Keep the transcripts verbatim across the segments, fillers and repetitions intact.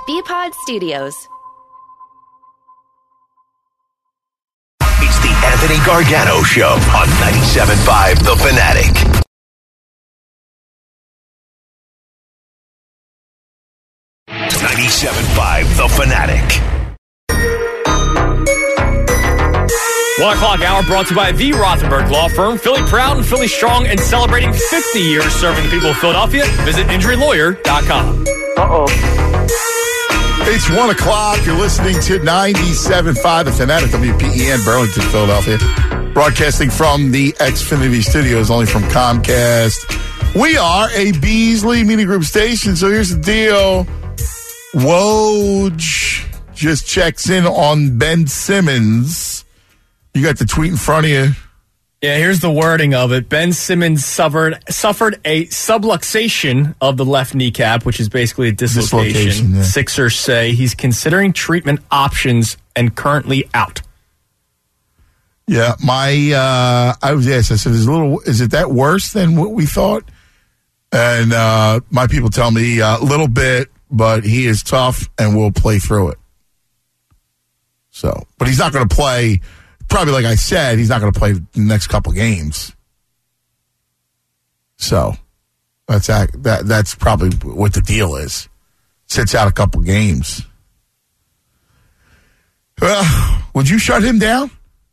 B-Pod Studios. It's the Anthony Gargano Show on ninety-seven point five The Fanatic. ninety-seven point five The Fanatic. One o'clock hour brought to you by the Rothenberg Law Firm. Philly proud and Philly strong and celebrating fifty years serving the people of Philadelphia. Visit injury lawyer dot com. Uh-oh. It's one o'clock. You're listening to ninety-seven point five The Fanatic, W P E N, Burlington, Philadelphia. Broadcasting from the Xfinity Studios, only from Comcast. We are a Beasley Media Group station, so here's the deal. Woj just checks in on Ben Simmons. You got the tweet in front of you. Yeah, here's the wording of it. Ben Simmons suffered suffered a subluxation of the left kneecap, which is basically a dislocation. dislocation yeah. Sixers say he's considering treatment options and currently out. Yeah, my uh, I was asked. I said, "Is a little? Is it that worse than what we thought?" And uh, my people tell me a uh, little bit, but he is tough and will play through it. So, but he's not going to play. Probably, like I said, he's not going to play the next couple games. So that's that. That's probably what the deal is. Sits out a couple games. Well, would you shut him down?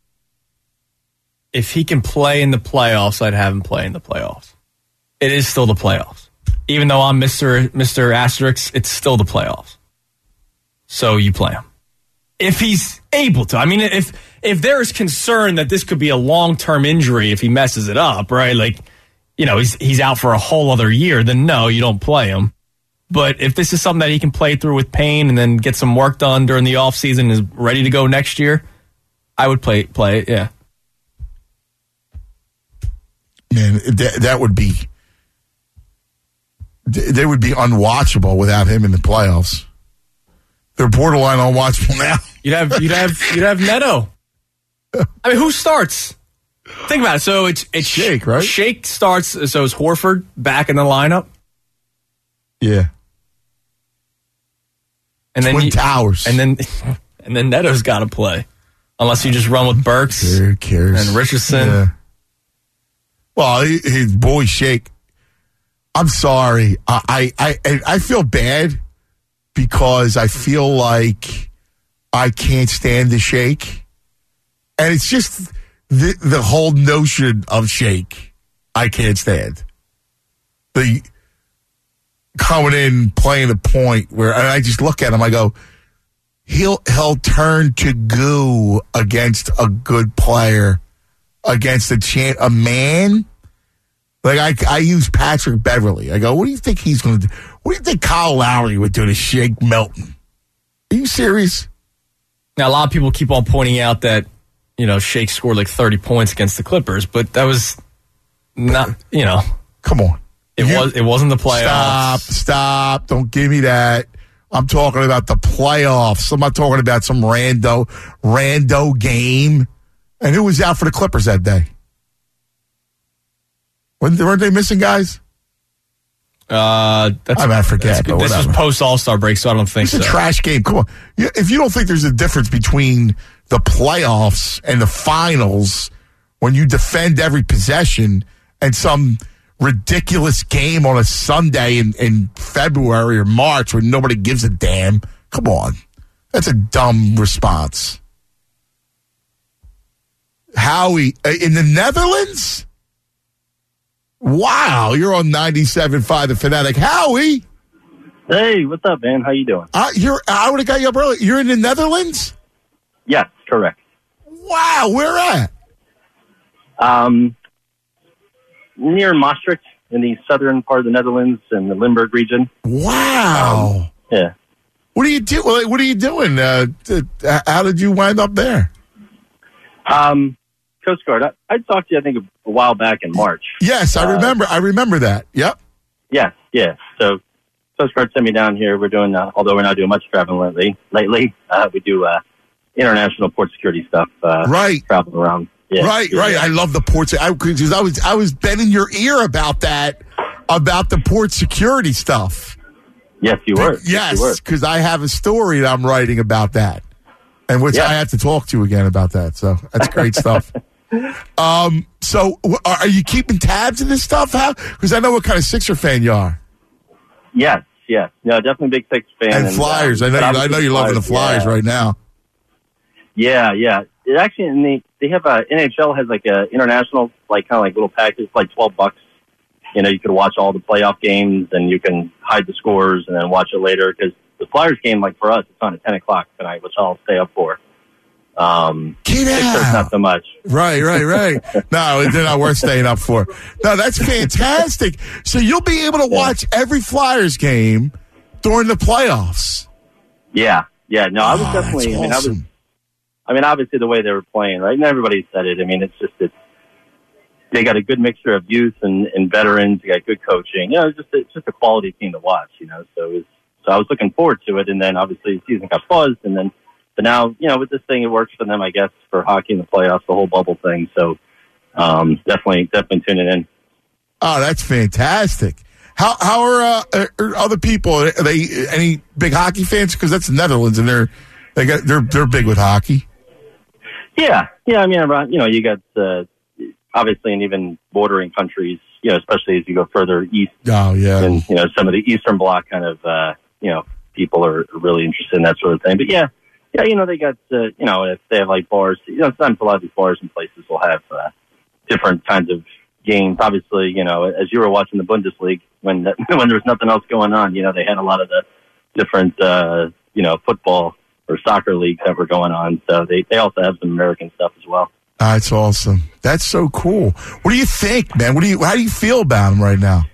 If he can play in the playoffs, I'd have him play in the playoffs. It is still the playoffs. Even though I'm Mister Mister Asterisk, it's still the playoffs. So you play him. If he's able to. I mean, if if there is concern that this could be a long-term injury if he messes it up, right? Like, you know, he's he's out for a whole other year, then no, you don't play him. But if this is something that he can play through with pain and then get some work done during the offseason and is ready to go next year, I would play play it, yeah. Man, that, that would be they would be unwatchable without him in the playoffs. They're borderline unwatchable now. You'd have you'd have you'd have Neto. I mean, who starts? Think about it. So it's it's Shake, right? Shake starts. So is Horford back in the lineup? Yeah. And then Twin you, Towers, and then and then Neto's got to play, unless you just run with Burks Who cares? and Richardson. Yeah. Well, his boy Shake. I'm sorry. I I I, I feel bad because I feel like I can't stand the Shake. And it's just the the whole notion of Shake I can't stand. The coming in, playing a point where and I just look at him, I go, he'll he'll turn to goo against a good player, against a champ, a man. Like I I use Patrick Beverly. I go, what do you think he's going to do? What do you think Kyle Lowry would do to Shake Milton? Are you serious? Now, a lot of people keep on pointing out that, you know, Shake scored like thirty points against the Clippers, but that was not, you know. Come on. It you, was. It wasn't the playoffs. Stop, stop. Don't give me that. I'm talking about the playoffs. I'm not talking about some rando, rando game. And who was out for the Clippers that day? Weren't they missing guys? Uh, that's, I mean, I forget. But this was post All-Star break, so I don't think it's so. It's a trash game. Come on. If you don't think there's a difference between the playoffs and the finals when you defend every possession and some ridiculous game on a Sunday in, in February or March when nobody gives a damn, come on. That's a dumb response. Howie, in the Netherlands? Wow, you're on ninety-seven point five The Fanatic. Howie. Hey, what's up, man? How you doing? Uh, you're. I would have got you up early. You're in the Netherlands? Yes, correct. Wow, where at? Um, near Maastricht, in the southern part of the Netherlands, in the Limburg region. Wow. Um, yeah. What are you do? What are you doing? Uh, how did you wind up there? Um. Coast Guard. I, I talked to you, I think, a, a while back in March. Yes, I uh, remember. I remember that. Yep. Yeah, yeah. So Coast Guard sent me down here. We're doing, uh, although we're not doing much traveling lately, lately uh, we do uh, international port security stuff. Uh, right. Traveling around. Yeah, right, yeah, right. Yeah. I love the ports. I, cause I was, I was bending your ear about that, about the port security stuff. Yes, you were. Yes, because I have a story that I'm writing about that, and which yeah. I have to talk to again about that. So that's great stuff. Um, so are you keeping tabs of this stuff? How? Because I know what kind of Sixer fan you are. Yes, yes. No, definitely big Sixer fan. And, and Flyers. Uh, I know. You, I know you're loving the Flyers yeah. right now. Yeah, yeah. It actually, in the, they have a N H L has like a international, like kind of like little package, like twelve bucks. You know, you could watch all the playoff games, and you can hide the scores and then watch it later. Because the Flyers game, like for us, it's on at ten o'clock tonight, which I'll stay up for. Um, Get Sixers, out. not so much. Right, right, right. No, they're not worth staying up for. No, that's fantastic. So you'll be able to watch every Flyers game during the playoffs. Yeah, yeah. No, I was oh, definitely. I mean, awesome. I was. I mean, obviously the way they were playing, right? And everybody said it. I mean, it's just it's. They got a good mixture of youth and, and veterans. They got good coaching. You know, it's just it's just a quality team to watch. You know, so it was. So I was looking forward to it, and then obviously the season got buzzed, and then. But now, you know, with this thing, it works for them, I guess, for hockey in the playoffs, the whole bubble thing. So, um, definitely, definitely tuning in. Oh, that's fantastic. How how are, uh, are other people? Are they any big hockey fans? Because that's the Netherlands, and they're they got they're they're big with hockey. Yeah, yeah. I mean, around, you know, you got uh, obviously, and even bordering countries, you know, especially as you go further east. Oh yeah, and you know, some of the Eastern Bloc kind of, uh, you know, people are really interested in that sort of thing. But yeah. Yeah, you know, they got, uh, you know, if they have like bars, you know, sometimes a lot of these bars and places will have uh, different kinds of games. Obviously, you know, as you were watching the Bundesliga, when when there was nothing else going on, you know, they had a lot of the different, uh, you know, football or soccer leagues that were going on. So they, they also have some American stuff as well. That's awesome. That's so cool. What do you think, man? What do you, how do you feel about them right now?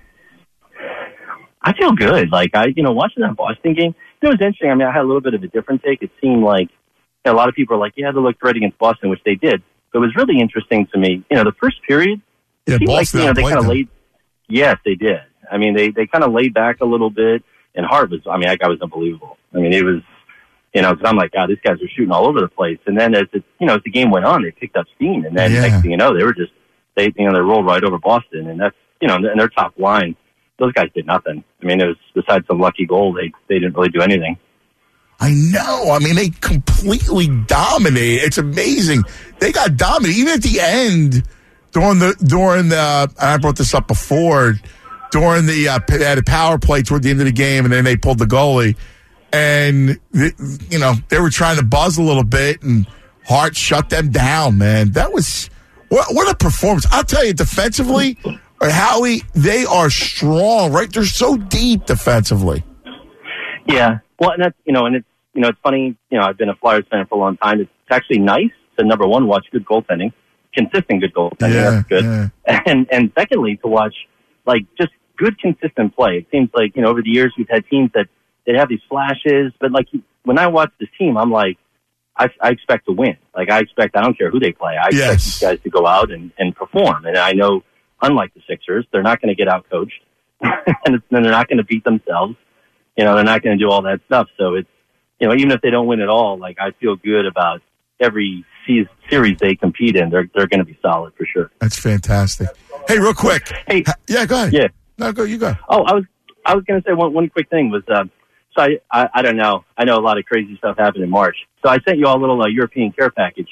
I feel good. Like, I, you know, watching that Boston game, it was interesting. I mean, I had a little bit of a different take. It seemed like you know, a lot of people are like, yeah, they looked great against Boston, which they did. But it was really interesting to me. You know, the first period, yeah, it seemed like, you know, they kind of them. laid. Yes, they did. I mean, they, they kind of laid back a little bit. And Hart was, I mean, that guy was unbelievable. I mean, it was, you know, because I'm like, God, these guys are shooting all over the place. And then as it, you know, as the game went on, they picked up steam. And then yeah. next thing you know, they were just, they, you know, they rolled right over Boston. And that's, you know, and their top line, those guys did nothing. I mean, it was besides some lucky goal, they they didn't really do anything. I know. I mean, they completely dominated. It's amazing. They got dominated. Even at the end, during the, during the, I brought this up before, during the, uh, they had a power play toward the end of the game, and then they pulled the goalie. And, you know, they were trying to buzz a little bit, and Hart shut them down, man. That was, what, what a performance. I'll tell you, defensively, Howie, they are strong, right? They're so deep defensively. Yeah. Well, and that's, you know, and it's, you know, it's funny, you know, I've been a Flyers fan for a long time. It's actually nice to, number one, watch good goaltending, consistent good goaltending. Yeah, that's good. Yeah. And, and secondly, to watch, like, just good, consistent play. It seems like, you know, over the years, we've had teams that they have these flashes, but like, when I watch this team, I'm like, I, I expect to win. Like, I expect, I don't care who they play. I expect yes. these guys to go out and, and perform. And I know, unlike the Sixers, they're not going to get out-coached, and it's, they're not going to beat themselves. You know, they're not going to do all that stuff. So it's, you know, even if they don't win at all, like, I feel good about every season, series they compete in. They're they're going to be solid for sure. That's fantastic. Hey, real quick. Hey, yeah, go ahead. Yeah, no, go. You go. Oh, I was I was going to say one one quick thing was, um, so I, I I don't know. I know a lot of crazy stuff happened in March. So I sent you all a little uh, European care package.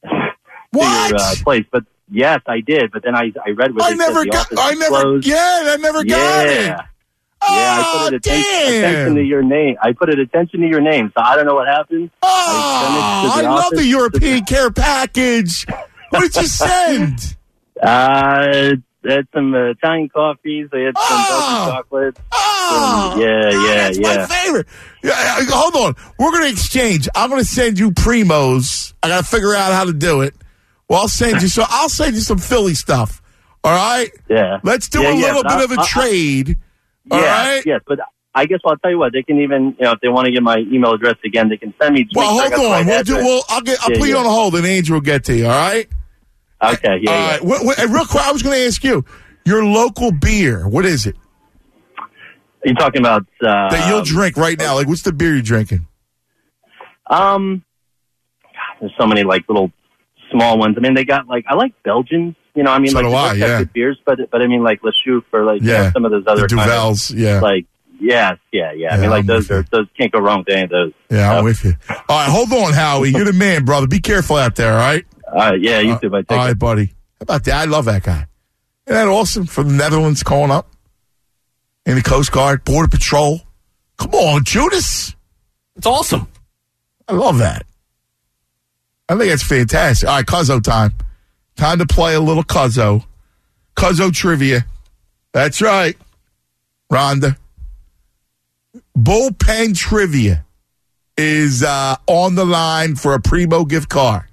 What? To your, uh, place, but yes, I did. But then I I read where I they never said the got. office I was never. closed. Yeah, I never got it. Yeah. Oh, Yeah, I put it attention, damn. attention to your name. I put it attention to your name, so I don't know what happened. Oh, I, I, the love office. the European care package. What did you send? Uh, they had some uh, Italian coffees. They had some Oh. Belgian chocolates. Oh, Um, yeah, oh, yeah, that's yeah. my favorite. Yeah, uh, hold on. We're going to exchange. I'm going to send you Primos. I got to figure out how to do it. Well, I'll send you. So I'll send you some Philly stuff. All right. Yeah. Let's do Yeah, a yeah, little but bit I- of a I- I- trade. All yeah, right. yes, but I guess I'll tell you what. They can even, you know, if they want to get my email address again, they can send me. Well, hold on. We'll do. We'll. I'll get. I'll Yeah, put you yeah. on hold, and Andrew will get to you. All right. Okay. Yeah. All yeah. right. What, what, and real quick, I was going to ask you your local beer. What is it Are you talking about uh, that you'll drink right now? Like, what's the beer you're drinking? Um, God, there's so many like little small ones. I mean, they got like I like Belgians. You know, I mean, So like do they I, both yeah. got good beers, but but I mean, like Le Chouffe or like you Yeah. know, some of those The other kind of, Duvels. Yeah. like Yes, yeah, yeah. I Yeah, mean, like I'm those with are those can't go wrong with any of those. Yeah, I'm Uh, with you. All right, hold on, Howie. You're the man, brother. Be careful out there, all right? Uh, yeah, you too, buddy. Take All care. right, buddy. How about that? I love that guy. Isn't that awesome? From the Netherlands calling up in the Coast Guard, Border Patrol. Come on, Judas. It's awesome. I love that. I think that's fantastic. All right, Cuzzo time. Time to play a little Cuzzo. Cuzzo trivia. That's right. Rhonda. Bullpen trivia is uh, on the line for a Primo gift card.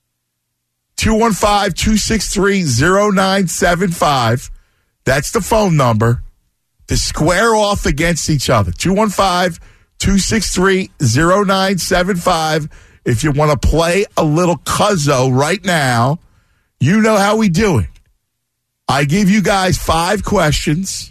two one five, two six three, zero nine seven five. That's the phone number to square off against each other. two one five, two six three, zero nine seven five. If you want to play a little Cuzzo right now, you know how we do it. I give you guys five questions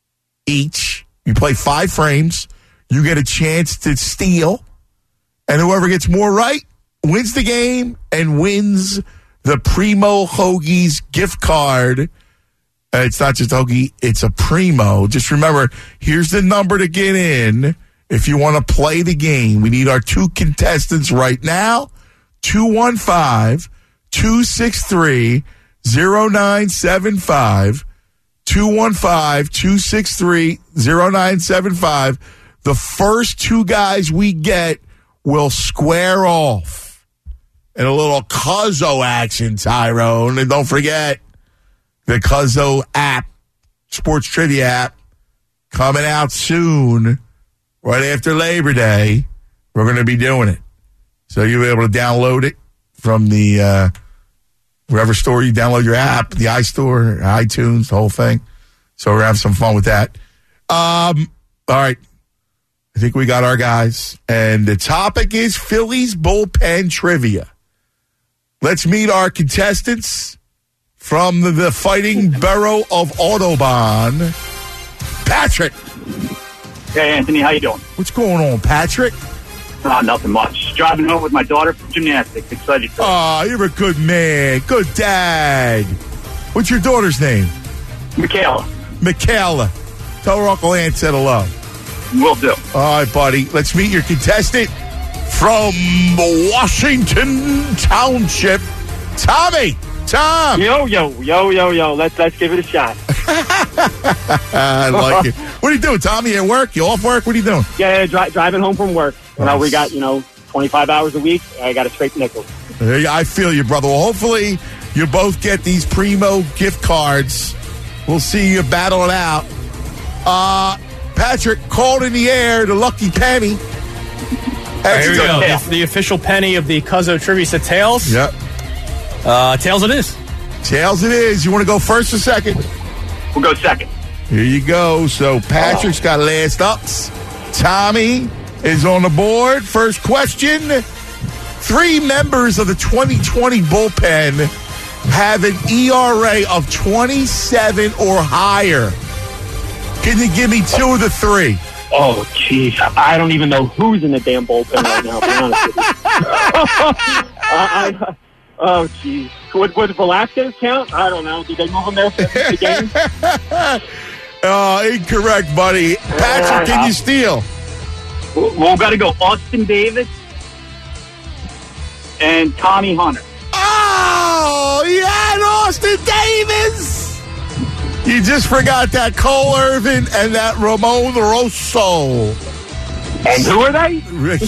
each. You play five frames. You get a chance to steal. And whoever gets more right wins the game and wins the Primo Hoagies gift card. Uh, it's not just Hoagie, it's a Primo. Just remember, here's the number to get in if you want to play the game. We need our two contestants right now. two one five, two six three, zero nine seven five. two one five, two six three, zero nine seven five. The first two guys we get will square off. And a little Cuzzo action, Tyrone. And don't forget, the Cuzzo app, sports trivia app, coming out soon, right after Labor Day. We're going to be doing it. So you'll be able to download it from the uh, wherever store you download your app, the iStore, iTunes, the whole thing. So we're having some fun with that. Um, all right. I think we got our guys. And the topic is Phillies bullpen trivia. Let's meet our contestants from the, the fighting borough of Audubon. Patrick. Hey, Anthony, how you doing? What's going on, Patrick? Uh, nothing much. Driving home with my daughter from gymnastics. Excited for Oh, you're a good man. Good dad. What's your daughter's name? Michaela. Michaela. Tell her Uncle Ant said hello. Will do. All right, buddy. Let's meet your contestant from Washington Township, Tommy. Tom. Yo, yo, yo, yo, yo. Let's let's give it a shot. I like it. What are you doing, Tommy? You at work? You off work? What are you doing? Yeah, yeah dri- driving home from work. You know, Nice. we got, you know, twenty-five hours a week. I got a straight nickel. Hey, I feel you, brother. Well, hopefully you both get these Primo gift cards. We'll see you battle it out. Uh, Patrick, called in the air, the lucky penny. Here we go. Tail. The, the official penny of the Cuzzo trivia said tails. Yep. Uh, tails it is. Tails it is. You want to go first or second? We'll go second. Here you go. So Patrick's got last ups. Tommy is on the board. First question. Three members of the twenty twenty bullpen have an E R A of twenty-seven or higher. Can you give me two of the three? Oh, jeez. I don't even know who's in the damn bullpen right now, to be honest with you. I, I, oh, jeez. Would, would Velasquez count? I don't know. Did they move him there for the game? Uh, incorrect, buddy. Patrick, can you steal? We'll, we'll got to go Austin Davis and Tommy Hunter. Oh, you had Austin Davis. You just forgot that Cole Irvin and that Ramon Rosso. And who are they?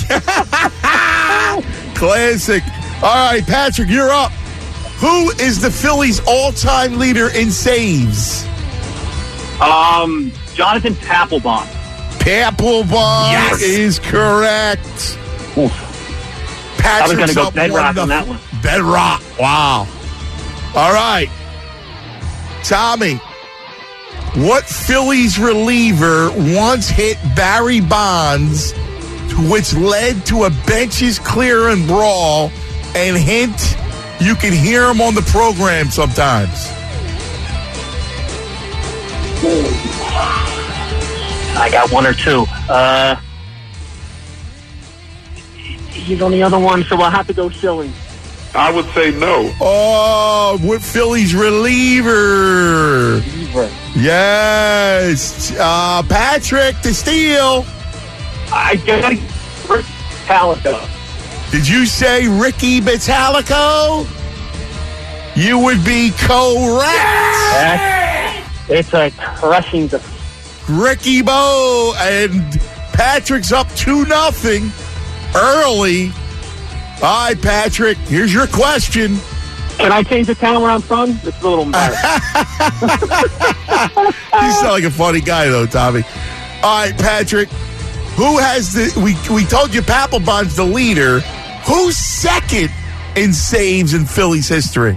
Classic. All right, Patrick, you're up. Who is the Phillies' all-time leader in saves? Um, Jonathan Papelbon. Papelbon Yes. is correct. I was Patrick's going to go up bedrock one on that one. Bedrock. Wow. All right. Tommy, what Phillies reliever once hit Barry Bonds, which led to a benches clear and brawl, and hint, you can hear him on the program sometimes? I got one or two. Uh, He's on the other one, so I'll have to go Schilling. I would say no. Oh, with Philly's reliever. Reliever. Yes. Uh, Patrick, to steal. I got Metallica. Did you say Ricky Metallico? You would be correct. Yes. It's a crushing defeat. Ricky Bo and Patrick's up two nothing early. All right, Patrick, here's your question. Can I change the town where I'm from? It's a little embarrassing. You sound like a funny guy, though, Tommy. All right, Patrick, who has the... We, we told you Papelbon's the leader. Who's second in saves in Phillies history?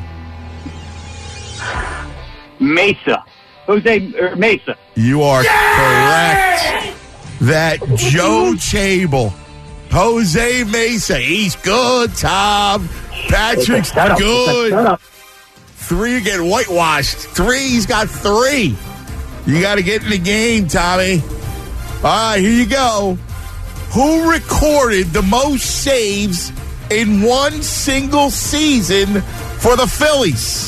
Mesa. Jose er, Mesa. You are correct. That Joe Chable. Jose Mesa. He's good, Tom. Patrick's good. Three again, whitewashed. Three, he's got three. You got to get in the game, Tommy. All right, here you go. Who recorded the most saves in one single season for the Phillies?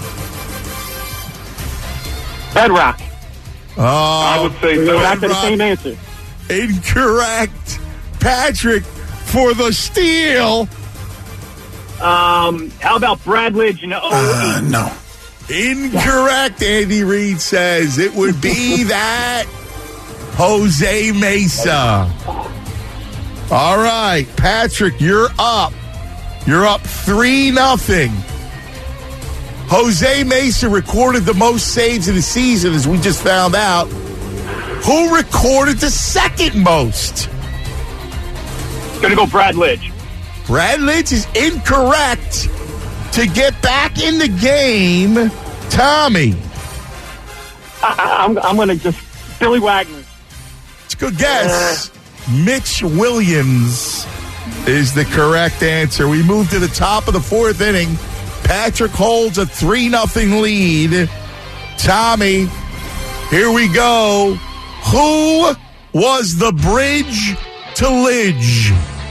Bedrock. Oh, I would say no. Back to the same answer. Incorrect. Patrick for the steal. Um, how about Brad Lidge in oh eight? Uh, no. Incorrect, Andy Reid says. It would be that Jose Mesa. All right, Patrick, you're up. You're up three nothing. Jose Mesa recorded the most saves in the season, as we just found out. Who recorded the second most? Gonna go Brad Lidge. Brad Lidge is incorrect. To get back in the game, Tommy. I, I'm, I'm going to just... Billy Wagner. It's a good guess. Uh, Mitch Williams is the correct answer. We move to the top of the fourth inning. Patrick holds a three nothing lead. Tommy, here we go. Who was the bridge to Lidge?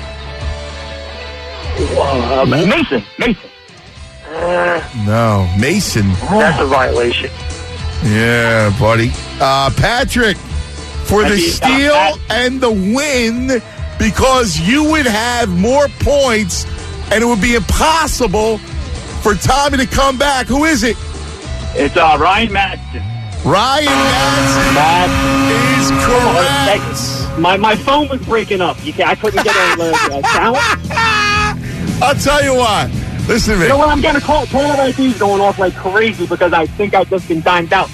Uh, Mason. Mason. No, Mason. That's a violation. Yeah, buddy. Uh, Patrick, for the steal and the win, because you would have more points and it would be impossible for Tommy to come back. Who is it? It's uh, Ryan Madsen. Ryan Madsen is correct. My my phone was breaking up. You can, I couldn't get a uh, sound. I'll tell you what. Listen to me. You know what? I'm getting a call. Caller I D is going off like crazy because I think I've just been timed out.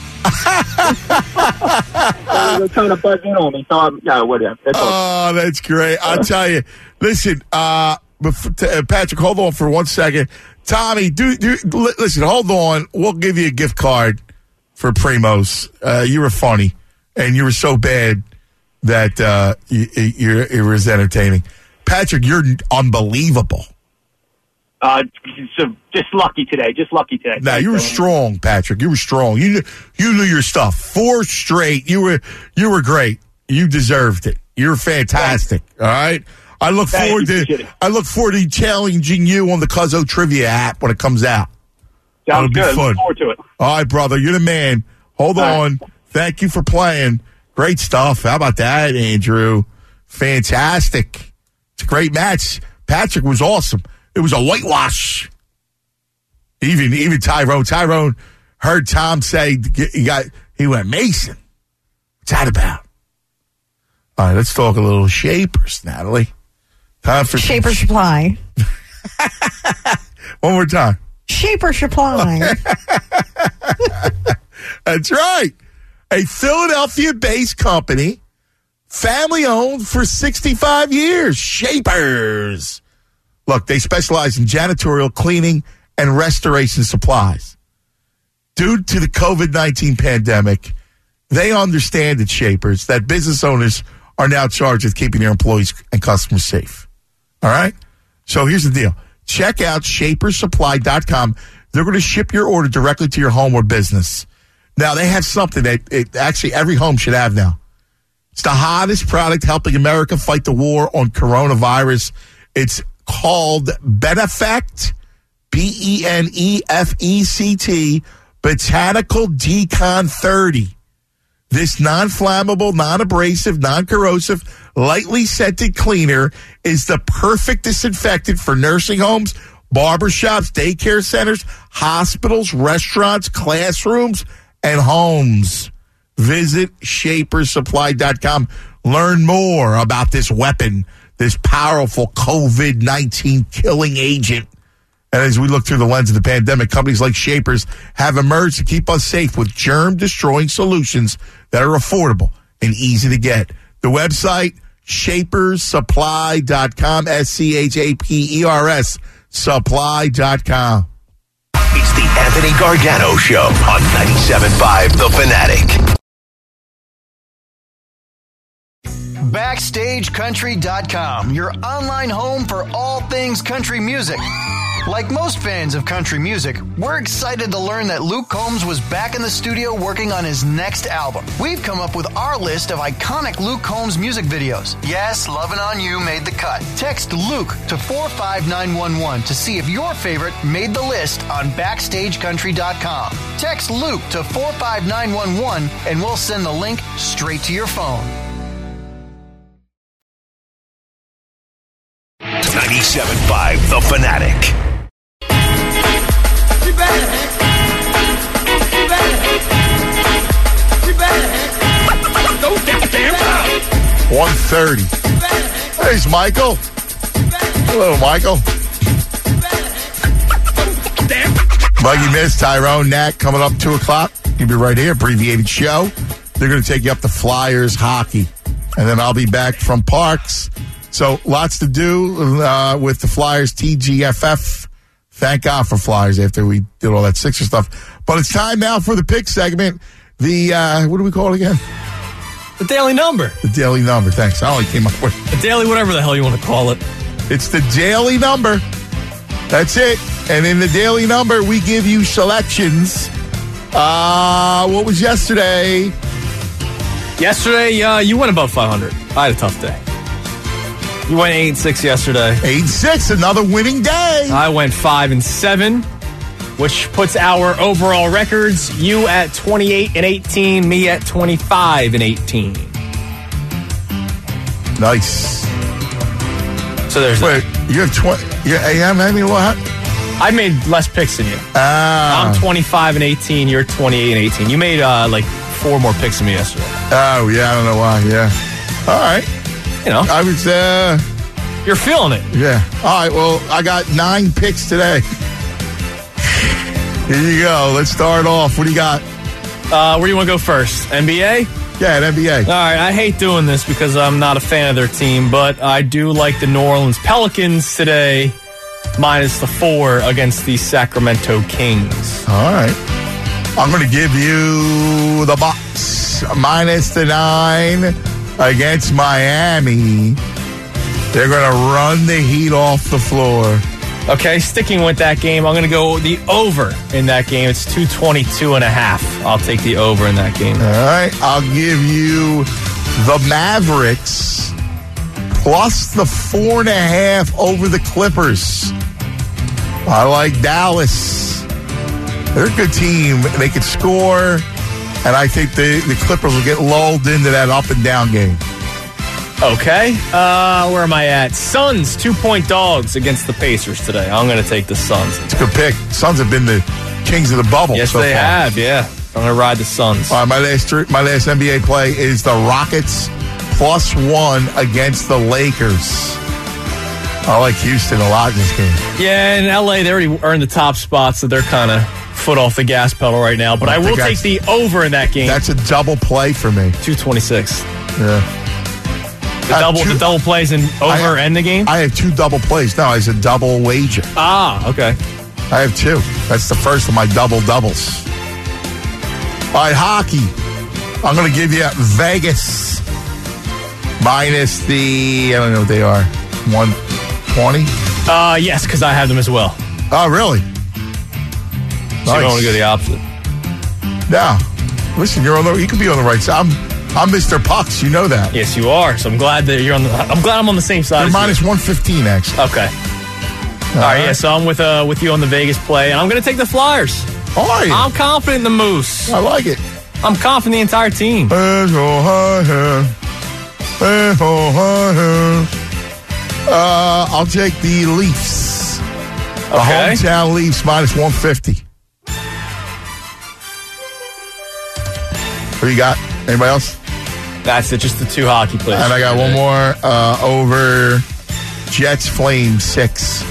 uh, they're trying to buzz in on me. So I'm, yeah, whatever. That's oh, okay. That's great. I'll tell you. Listen, uh, before, uh, Patrick, hold on for one second. Tommy, do, do listen. Hold on. We'll give you a gift card for Primos. Uh, you were funny, and you were so bad that uh, you, you're, it was entertaining. Patrick, you're unbelievable. Uh, so just lucky today. Just lucky today. Now you were strong, Patrick. You were strong. You knew, you knew your stuff. Four straight. You were you were great. You deserved it. You're fantastic. All right. I look Thank forward you, to I look forward to challenging you on the Cuzzo Trivia app when it comes out. Sounds That'll be good. fun. Look forward to it. All right, brother. You're the man. Hold All on. right. Thank you for playing. Great stuff. How about that, Andrew? Fantastic. It's a great match. Patrick was awesome. It was a whitewash. Even even Tyrone. Tyrone heard Tom say he got he went Mason. What's that about? All right, let's talk a little Shapers, Natalie. Time for Shaper Supply. One more time. Shaper Supply. That's right. A Philadelphia-based company, family-owned for sixty-five years. Shapers. Look, they specialize in janitorial, cleaning, and restoration supplies. Due to the covid nineteen pandemic, they understand at Shapers that business owners are now charged with keeping their employees and customers safe. All right? So here's the deal. Check out shapers supply dot com. They're going to ship your order directly to your home or business. Now, they have something that it, actually every home should have now. It's the hottest product helping America fight the war on coronavirus. It's called Benefect B E N E F E C T, Botanical Decon thirty. This non-flammable, non-abrasive, non-corrosive, lightly scented cleaner is the perfect disinfectant for nursing homes, barbershops, daycare centers, hospitals, restaurants, classrooms, and homes. Visit Shapers Supply dot com. Learn more about this weapon, this powerful COVID nineteen killing agent. And as we look through the lens of the pandemic, companies like Shapers have emerged to keep us safe with germ-destroying solutions that are affordable and easy to get. The website, Shapers Supply dot com, S C H A P E R S, Supply dot com. It's the Anthony Gargano Show on ninety-seven point five The Fanatic. Backstage Country dot com, your online home for all things country music. Like most fans of country music, we're excited to learn that Luke Combs was back in the studio working on his next album. We've come up with our list of iconic Luke Combs music videos. Yes, Lovin' On You made the cut. Text Luke to four five nine one one to see if your favorite made the list on Backstage Country dot com. Text Luke to four five nine one one and we'll send the link straight to your phone. ninety-seven point five The Fanatic. one thirty. There's Michael. Hello, Michael. Buggy Miss, Tyrone, Nat, coming up two o'clock. You'll be right here, abbreviated show. They're going to take you up to Flyers hockey. And then I'll be back from Parks. So lots to do uh, with the Flyers T G F F. Thank God for Flyers after we did all that Sixer stuff. But it's time now for the pick segment. The, uh, what do we call it again? The Daily Number. The Daily Number. Thanks. I only came up with The Daily, whatever the hell you want to call it. It's the Daily Number. That's it. And in the Daily Number, we give you selections. Uh, what was yesterday? Yesterday, uh, you went above five hundred. I had a tough day. You went eight and six yesterday. eight and six, another winning day. I went five and seven, which puts our overall records, you at twenty-eight and eighteen, me at twenty-five and eighteen. Nice. So there's Wait, that. you have twenty. Yeah, I mean, what? I made less picks than you. Ah. I'm twenty-five and eighteen, you're twenty-eight and eighteen. You made uh, like four more picks than me yesterday. Oh, yeah, I don't know why. Yeah. All right. You know. I was, uh... You're feeling it. Yeah. All right, well, I got nine picks today. Here you go. Let's start off. What do you got? Uh, where do you want to go first? N B A? Yeah, at N B A. All right, I hate doing this because I'm not a fan of their team, but I do like the New Orleans Pelicans today, minus the four against the Sacramento Kings. All right. I'm going to give you the Bucks, minus the nine against Miami. They're going to run the Heat off the floor. Okay, sticking with that game, I'm going to go the over in that game. It's two twenty-two and a half. I'll take the over in that game. All right. I'll give you the Mavericks plus the four and a half over the Clippers. I like Dallas. They're a good team. They can score, and I think the, the Clippers will get lulled into that up and down game. Okay. Uh, where am I at? Suns, two-point dogs against the Pacers today. I'm going to take the Suns. It's a good pick. Suns have been the kings of the bubble Yes, so they far. have, yeah. I'm going to ride the Suns. All right, my last, my last N B A play is the Rockets plus one against the Lakers. I like Houston a lot in this game. Yeah, in L A, they already earned the top spot, so they're kind of foot off the gas pedal right now. But I, I will think take the over in that game. That's a double play for me. two twenty-six. Yeah. The I have double, two- the double plays in over I- and the game? I have two double plays. No, it's a double wager. Ah, okay. I have two. That's the first of my double doubles. All right, hockey. I'm going to give you Vegas minus the, I don't know what they are, one twenty? Uh, yes, because I have them as well. Oh, really? So you don't want to go the opposite. No. Listen, you're on the, you could be on the right side. I'm, I'm Mister Pucks. You know that. Yes, you are. So I'm glad that you're on the. I'm glad I'm on the same side. They're as minus you. one fifteen, actually. Okay. All right, yeah, so I'm with uh, with you on the Vegas play, and I'm going to take the Flyers. Are you? I'm confident in the Moose. I like it. I'm confident in the entire team. Uh, I'll take the Leafs. The Okay. hometown Leafs minus one fifty. What do you got? Anybody else? That's it, just the two hockey players. And I got one more uh, over Jets Flames six.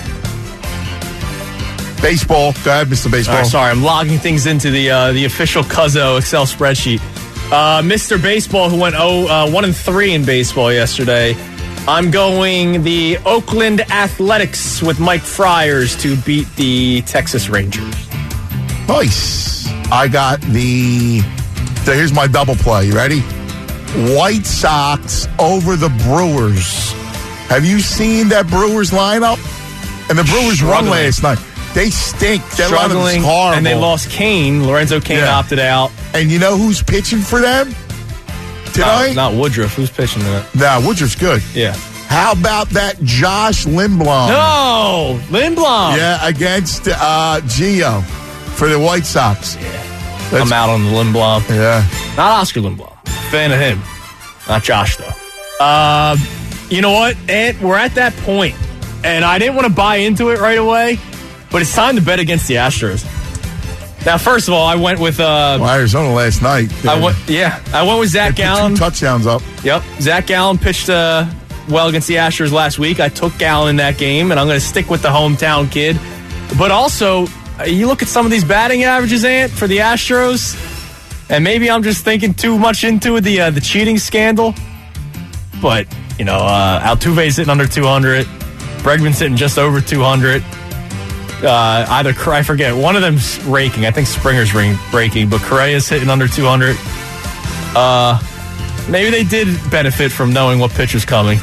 Baseball. Go ahead, Mister Baseball. All right, sorry, I'm logging things into the uh, the official Cuzzo Excel spreadsheet. Uh, Mister Baseball, who went oh, uh, one and three in baseball yesterday. I'm going the Oakland Athletics with Mike Friars to beat the Texas Rangers. Nice. I got the. So here's my double play. You ready? White Sox over the Brewers. Have you seen that Brewers lineup? And the Brewers Struggling. won last night. They stink. That lineup Struggling, is horrible. and they lost Kane. Lorenzo Kane Yeah. opted out. And you know who's pitching for them tonight? Not, not Woodruff. Who's pitching to that? Nah, Woodruff's good. Yeah. How about that Josh Lindblom? No, Lindblom. Yeah, against uh, Gio for the White Sox. Yeah. I'm out on the Lindblom. Yeah. Not Oscar Lindblom. Fan of him. Not Josh, though. Uh, you know what, Ant? We're at that point, and I didn't want to buy into it right away, but it's time to bet against the Astros. Now, first of all, I went with... Uh, well, Arizona last night. I went, yeah, I went with Zach They put Gallen. two touchdowns up. Yep. Zach Gallen pitched uh, well against the Astros last week. I took Gallen in that game, and I'm going to stick with the hometown kid. But also, uh, you look at some of these batting averages, Ant, for the Astros, and maybe I'm just thinking too much into the uh, the cheating scandal. But, you know, uh, Altuve's hitting under two hundred. Bregman's hitting just over two hundred. Uh, either, I forget, one of them's raking. I think Springer's ring, raking, but Correa's hitting under two hundred. Uh, maybe they did benefit from knowing what pitch was coming.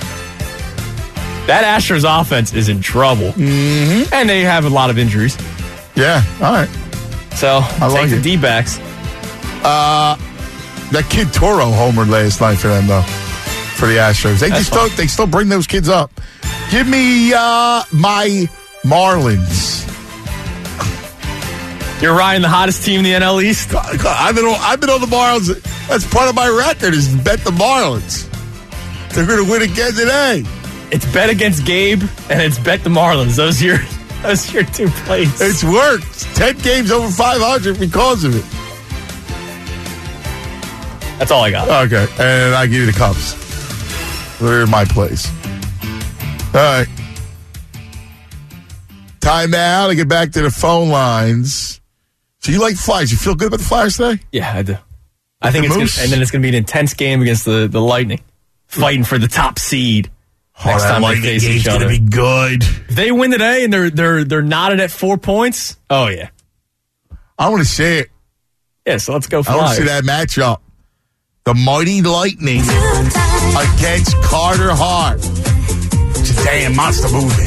That Astros offense is in trouble. Mm-hmm. And they have a lot of injuries. Yeah, all right. So, I take like the it. D-backs. Uh, that kid Toro homered last night for them, though, for the Astros. They That's just don't, they still bring those kids up. Give me uh, my Marlins. You're riding the hottest team in the N L East? I've been on, I've been on the Marlins. That's part of my record is bet the Marlins. They're going to win again today. It's bet against Gabe, and it's bet the Marlins. Those are your, those are your two plays. It's worked. Ten games over five hundred because of it. That's all I got. Okay, and I give you the Cubs. They're my plays. All right. Time out to get back to the phone lines. So you like Flyers? You feel good about the Flyers today? Yeah, I do. I think The it's Moose? gonna, and then it's going to be an intense game against the, the Lightning, fighting for the top seed. Oh, Next that time they Lightning face game's each going to other. be good. If they win today and they're they're they're knotted at four points, oh yeah, I want to see it. yeah. So let's go I want to Flyers. see that matchup. The Mighty Lightning against Carter Hart. It's a damn monster movie.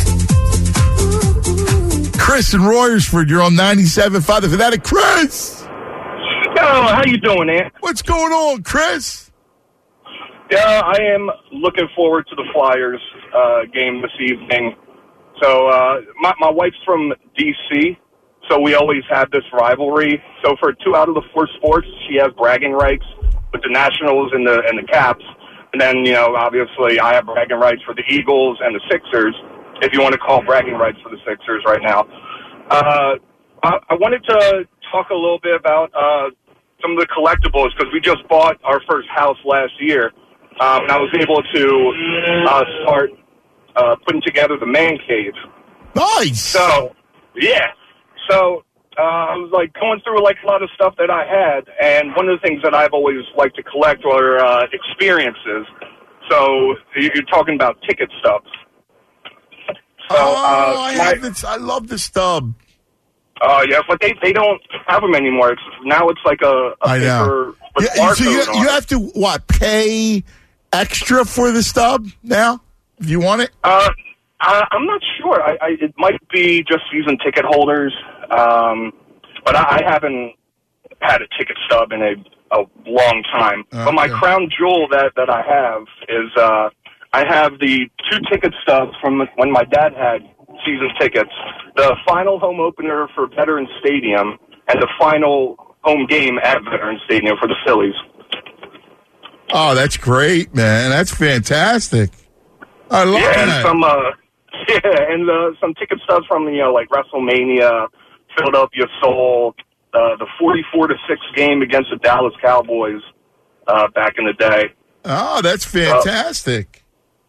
Chris in Royersford, you're on ninety-seven point five. The Fanatic. Chris! Yo, how you doing, Ant? What's going on, Chris? Yeah, I am looking forward to the Flyers uh, game this evening. So uh, my my wife's from D C, so we always have this rivalry. So for two out of the four sports, she has bragging rights with the Nationals and the and the Caps. And then, you know, obviously I have bragging rights for the Eagles and the Sixers, if you want to call bragging rights for the Sixers right now. Uh, I, I wanted to talk a little bit about uh, some of the collectibles because we just bought our first house last year. Um, and I was able to uh, start uh, putting together the man cave. Nice. So, yeah. So uh, I was like going through like a lot of stuff that I had, and one of the things that I've always liked to collect were uh, experiences. So you're talking about ticket stubs. So, oh, uh, I my- have this. I love the stub. Oh, yeah, but they, they don't have them anymore. It's, now it's like a, a I know. paper with Yeah, so you, barcode on you it. have to, what, pay extra for the stub now? If you want it? Uh, I, I'm not sure. I, I, it might be just using ticket holders, um, but I, I haven't had a ticket stub in a, a long time. But my Okay. crown jewel that, that I have is uh, I have the two ticket stubs from when my dad had season tickets. The final home opener for Veterans Stadium and the final home game at Veterans Stadium for the Phillies. Oh, that's great, man. That's fantastic. I love yeah, that. And some, uh, yeah, and uh, some ticket stubs from, you know, like WrestleMania, Philadelphia Soul, uh, the forty-four to six game against the Dallas Cowboys uh, back in the day. Oh, that's fantastic.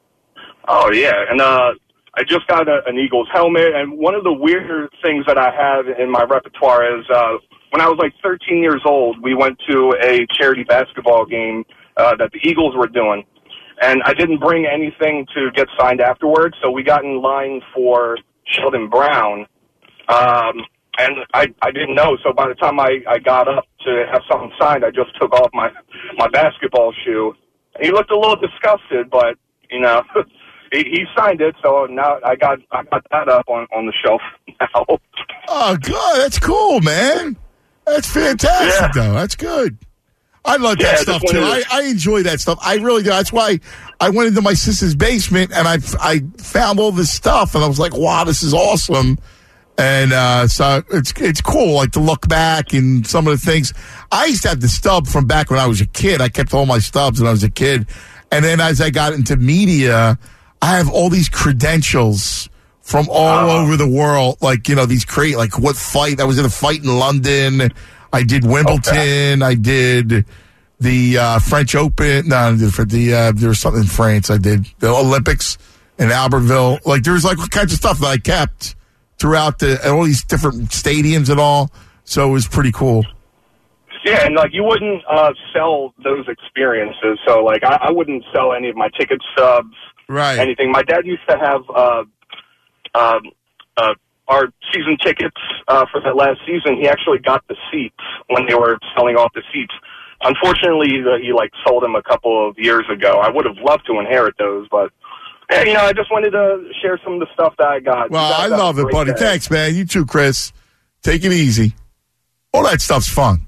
Uh, oh, yeah. And uh, I just got a, an Eagles helmet. And one of the weirder things that I have in my repertoire is uh, when I was like thirteen years old, we went to a charity basketball game uh, that the Eagles were doing. And I didn't bring anything to get signed afterwards, so we got in line for Sheldon Brown. Um, and I, I didn't know, so by the time I, I got up to have something signed, I just took off my, my basketball shoe. He looked a little disgusted, but, you know, he, he signed it, so now I got I got that up on, on the shelf now. Oh, good. That's cool, man. That's fantastic, yeah. though. That's good. I love yeah, that stuff, too. I, I enjoy that stuff. I really do. That's why I went into my sister's basement, and I, I found all this stuff, and I was like, wow, this is awesome. And uh, so it's it's cool, like, to look back and some of the things. I used to have the stub from back when I was a kid. I kept all my stubs when I was a kid. And then as I got into media, I have all these credentials from all uh, over the world. Like, you know, these great, like, what fight. I was in a fight in London. I did Wimbledon. Okay. I did the uh, French Open. No, for the uh, there was something in France. I did the Olympics in Albertville. Like, there was, like, all kinds of stuff that I kept throughout the all these different stadiums and all. So it was pretty cool. Yeah, and, like, you wouldn't uh, sell those experiences. So, like, I, I wouldn't sell any of my ticket stubs, right? Anything. My dad used to have uh, um, uh, our season tickets uh, for that last season. He actually got the seats when they were selling off the seats. Unfortunately, uh, he, like, sold them a couple of years ago. I would have loved to inherit those, but, yeah, you know, I just wanted to share some of the stuff that I got. Well, I love it, buddy. Day. Thanks, man. You too, Chris. Take it easy. All that stuff's fun.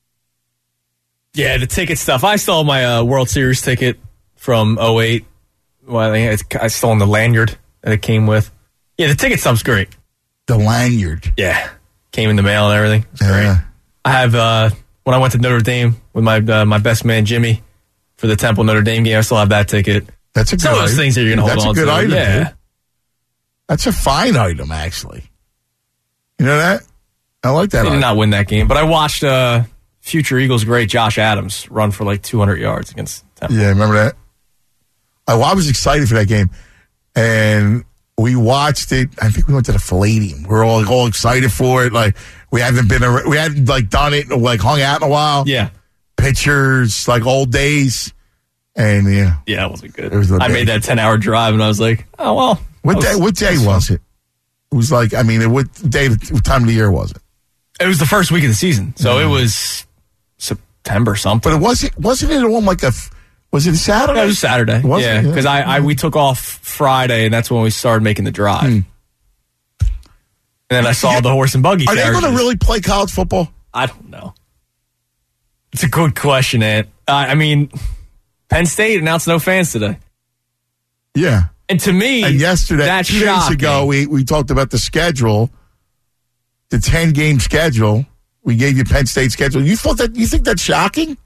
Yeah, the ticket stuff. I stole my uh, World Series ticket from oh eight. Well, I, I stole the lanyard that it came with. Yeah, the ticket stuff's great. The lanyard. Yeah. Came in the mail and everything. It's yeah. great. I have, uh, when I went to Notre Dame with my uh, my best man, Jimmy, for the Temple Notre Dame game, I still have that ticket. That's a good Some of those item. things that you're going to hold on to. That's a good item, yeah. dude. That's a fine item, actually. You know that? I like that They item. did not win that game, but I watched uh, future Eagles great Josh Adams run for like two hundred yards against Temple. Yeah, remember that? I, well, I was excited for that game, and we watched it. I think we went to the Palladium. We were all all excited for it. Like we haven't been, we hadn't like done it, like hung out in a while. Yeah, pictures, like old days, and yeah, yeah, it wasn't good. It was I made that ten hour drive, and I was like, oh well. What was, day? What day was it? It was like, I mean, what day? What time of the year was it? It was the first week of the season, so mm. it was September something. But it wasn't. Wasn't it on like a? Was it a Saturday? Yeah, it was Saturday. Was yeah, because yeah. I, I we took off Friday, and that's when we started making the drive. Hmm. And then I saw yeah. the horse and buggy. Are characters. they going to really play college football? I don't know. It's a good question, Ant. Uh, I mean, Penn State announced no fans today. Yeah. And to me, and yesterday, that's two shocking. days ago, we, we talked about the schedule, the ten game schedule. We gave you Penn State schedule. You thought that? You think that's shocking?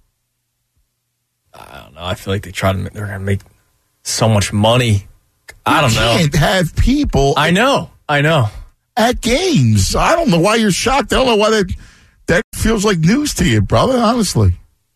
I don't know. I feel like they try to. They're going to make so much money. I don't you know. Can't have people. I know. I know. At games, I don't know why you're shocked. I don't know why that that feels like news to you, brother. Honestly,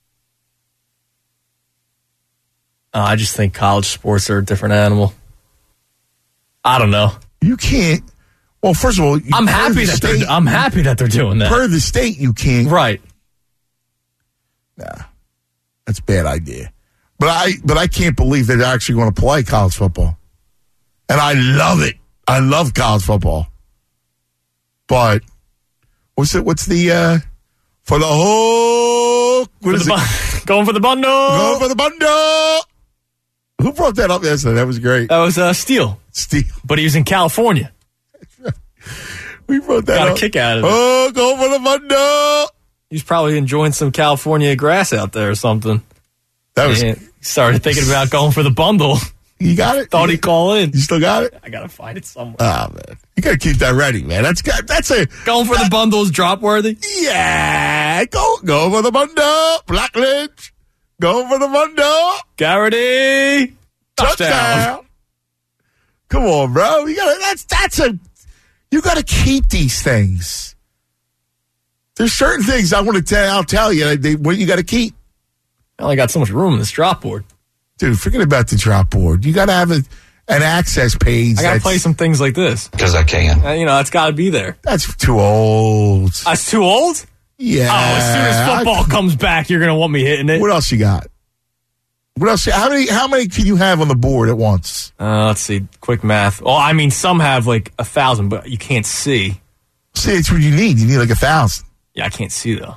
uh, I just think college sports are a different animal. I don't know. You can't. Well, first of all, I'm happy that state, they're. I'm happy that they're doing that. Per the state, you can't. Right. Nah, that's a bad idea. But I, but I can't believe they're actually going to play college football, and I love it. I love college football. But what's it? What's the uh, for the whole? What for is the it? Bu- going for the bundle. Going for the bundle. Who brought that up yesterday? That was great. That was uh, Steele. Steele. But he was in California. We brought that Got up. a kick out of it. Oh, go for the bundle. He's probably enjoying some California grass out there or something. That was. And started thinking about going for the bundle. You got it? Thought he'd call in. You still got it? I gotta find it somewhere. Oh, man. You got to keep that ready, man. That's that's a... Going for that, the bundles drop worthy? Yeah. Go, go for the bundle. Blackledge. Go for the bundle. Garrity. Touchdown. Touchdown. Come on, bro. You gotta, that's, that's a... You got to keep these things. There's certain things I want to tell, I'll tell you, they, what you got to keep. I only got so much room in this drop board. Dude, forget about the drop board. You got to have a, an access page. I got to play some things like this. Because I can. Uh, you know, that's got to be there. That's too old. That's too old? Yeah. Oh, as soon as football I, comes back, you're going to want me hitting it. What else you got? What else? How many How many can you have on the board at once? Uh, let's see. Quick math. Well, I mean, some have like a thousand, but you can't see. See, it's what you need. You need like a thousand. Yeah, I can't see, though.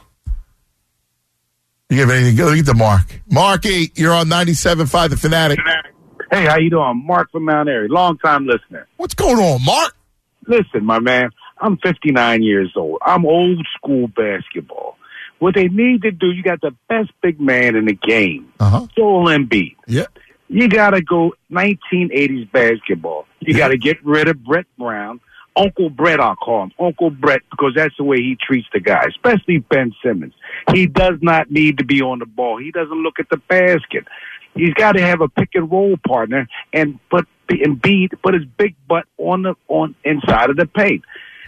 You have anything? Go get the Mark. Marky, you're on ninety-seven point five The Fanatic. Hey, how you doing? Mark from Mount Airy, long-time listener. What's going on, Mark? Listen, my man, I'm fifty-nine years old. I'm old school basketball. What they need to do, you got the best big man in the game, uh-huh. Joel Embiid. Yeah. You got to go nineteen eighties basketball. You yeah. got to get rid of Brett Brown. Uncle Brett, I'll call him. Uncle Brett, because that's the way he treats the guy, especially Ben Simmons. He does not need to be on the ball. He doesn't look at the basket. He's got to have a pick and roll partner and put Embiid, put his big butt on the on inside of the paint.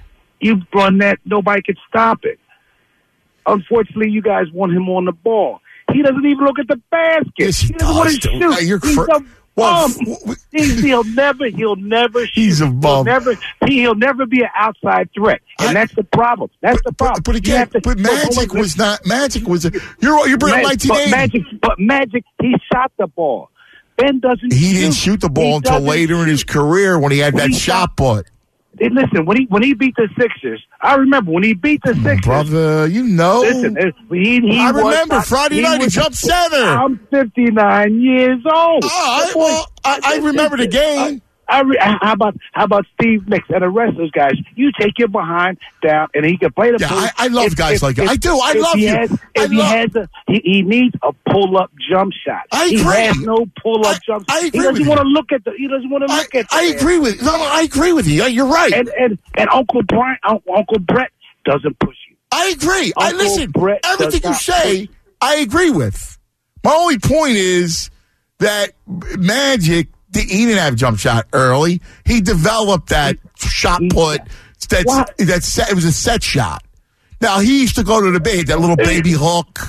You run that, nobody can stop it. Unfortunately, you guys want him on the ball. He doesn't even look at the basket. Yes, he, he doesn't does. want to shoot. You're He's cr- a well, bum. He's, he'll never, he'll never shoot. He's a bum. He'll never, he, he'll never be an outside threat, and I, that's the problem. That's but, the problem. But, but again, to, but Magic was not. Magic was. A, you're you're bringing nineteen eighty. But Magic, but Magic, he shot the ball. Ben doesn't. He shoot. didn't shoot the ball he until later in his career when he had when that he shot put. Hey, listen, when he when he beat the Sixers, I remember when he beat the Sixers. Brother, you know. Listen, he, he I remember was, Friday he night was, he jumped center. I'm fifty-nine years old. Oh, I, well, I, I remember the game. I, I re, how about how about Steve Nicks and the rest of those guys? You take your behind down, and he can play the. Yeah, pull. I, I love if, guys if, like that. if, I do. I love he you. Has, if I he love, has a, he, he needs a pull-up jump shot. I agree. He has no pull-up I, jump. I agree he doesn't with want you. to look at the. He doesn't want to look I, at. The I agree with. No, I agree with you. You're right. And and and Uncle Brian, Uncle Brett doesn't push you. I agree. Uncle I listen. Brett Everything you say, push. I agree with. My only point is that Magic. He didn't have a jump shot early. He developed that shot put. That's, that's set, it was a set shot. Now, he used to go to the bait, that little baby hook.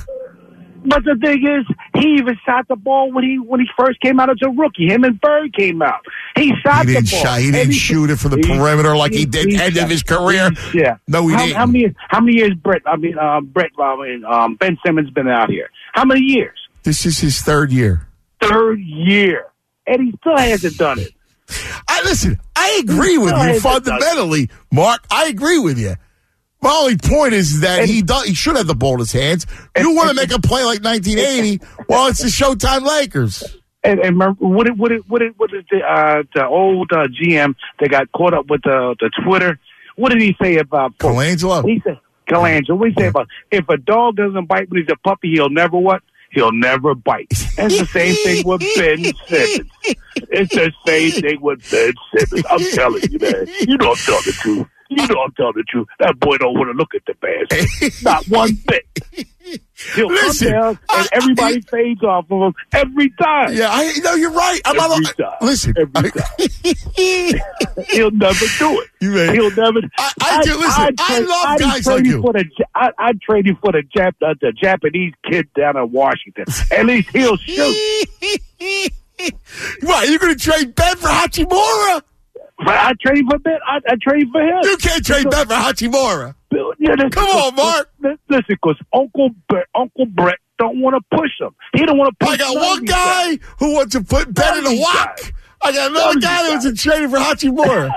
But the thing is, he even shot the ball when he when he first came out as a rookie. Him and Bird came out. He shot he the didn't ball. Shot, he didn't he, shoot it from the he, perimeter like he, he did end of his career. Yeah. No, he how, didn't. How many, how many years Brett, I mean, uh, Brett, I mean, um, Ben Simmons been out here? How many years? This is his third year. Third year. And he still hasn't done it. I listen, I agree with you fundamentally, Mark. I agree with you. My only point is that and, he does, he should have the ball in his hands. You and, want to make a play like nineteen eighty? Well, it's the Showtime Lakers. And, and remember, what it, what it, what it, what is the uh, the old uh, G M that got caught up with the the Twitter? What did he say about Colangelo? He said Colangelo. What did he say about if a dog doesn't bite when he's a puppy, he'll never what? He'll never bite. It's the same thing with Ben Simmons. It's the same thing with Ben Simmons. I'm telling you, man. You don't tell the truth. You don't tell the truth. That boy don't want to look at the basket. Not one bit. He'll listen, come down and everybody I, fades off of him every time. Yeah, I no, you're right. I'm every not, time. Listen, every time. He'll never do it. You may, He'll never. I, I do. Listen, I'd, I'd I love I'd guys like you. For the, I, I'd trade you for the Jap, uh, the Japanese kid down in Washington. At least he'll shoot. What? You're going to trade Ben for Hachimura? But I trade for Ben. I, I trade for him. You can't trade Ben for Hachimura. Yeah, Come on, Mark. Listen, because Uncle Brett, Uncle Brett don't want to push him. He don't want to push. I got one guy guys. who wants to put Ben in a walk. Guys. I got another Some guy that wants to trade for Hachimura.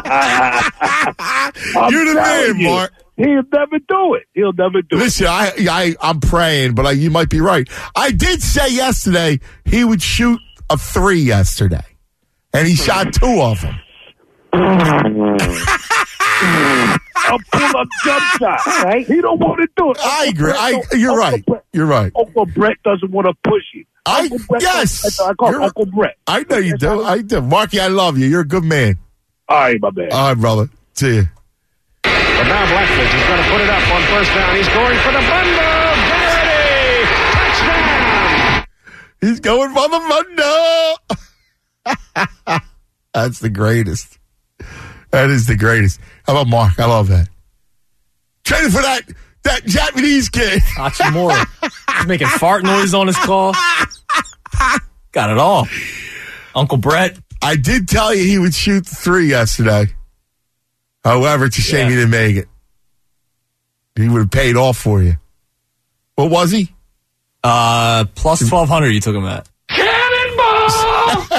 You're the man, you. Mark. He'll never do it. He'll never do Listen, it. Listen, I, I, I'm praying, but I, you might be right. I did say yesterday he would shoot a three yesterday, and he shot two of them. a pull-up jump shot. Right? He don't want to do it. I Uncle agree. Brett I, don't- you're Uncle right. Brett- You're right. Uncle Brett doesn't want to push you. I Uncle Brett yes. doesn't- I call him You're- Uncle Brett. I know you do. I do. Marky, I love you. You're a good man. All right, my man. All right, brother. See you. But now Blackledge is going to put it up on first down. He's going for the bundle. Garrity! Touchdown! He's going for the bundle. That's the greatest. That is the greatest. How about Mark? I love that. Traded for that that Japanese kid. Hachimura. He's making fart noise on his call. Got it all. Uncle Brett. I did tell you he would shoot three yesterday. However, it's a shame Yeah. he didn't make it. He would have paid off for you. What was he? Uh, plus twelve hundred you took him at. Cannonball!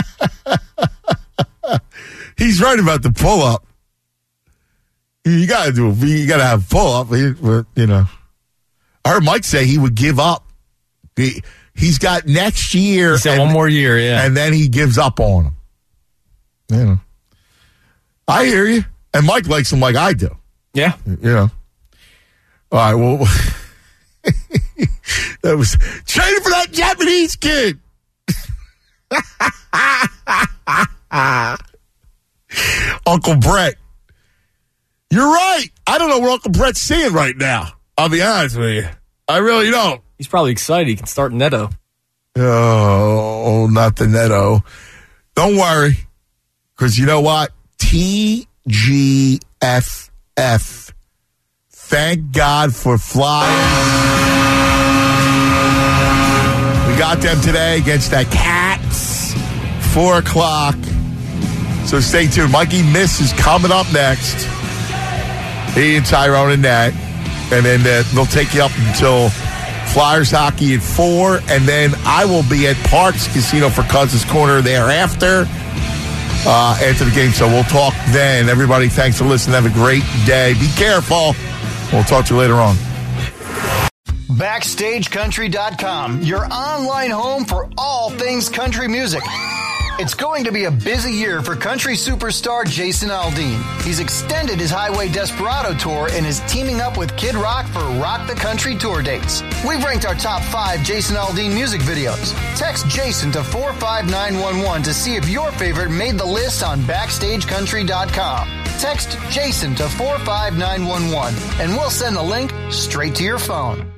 He's right about the pull up. You gotta do it. You gotta have pull up. You know, I heard Mike say he would give up. He, he's got next year. He said and, one more year, yeah. and then he gives up on him. You know, I hear you. And Mike likes him like I do. Yeah. You know. All right. Well, that was traded for that Japanese kid. Uncle Brett. You're right. I don't know what Uncle Brett's seeing right now. I'll be honest with you. I really don't. He's probably excited he can start Neto. Oh, not the Neto. Don't worry. Because you know what? T G F F. Thank God for flying. We got them today against the Cats. Four o'clock. So stay tuned. Mikey Miss is coming up next. He and Tyrone and Nat. And then uh, they'll take you up until Flyers hockey at four. And then I will be at Parks Casino for Cousins Corner thereafter uh, after the game. So we'll talk then. Everybody, thanks for listening. Have a great day. Be careful. We'll talk to you later on. Backstage Country dot com, your online home for all things country music. It's going to be a busy year for country superstar Jason Aldean. He's extended his Highway Desperado tour and is teaming up with Kid Rock for Rock the Country tour dates. We've ranked our top five Jason Aldean music videos. Text Jason to four five nine one one to see if your favorite made the list on Backstage Country dot com. Text Jason to four five nine one one and we'll send the link straight to your phone.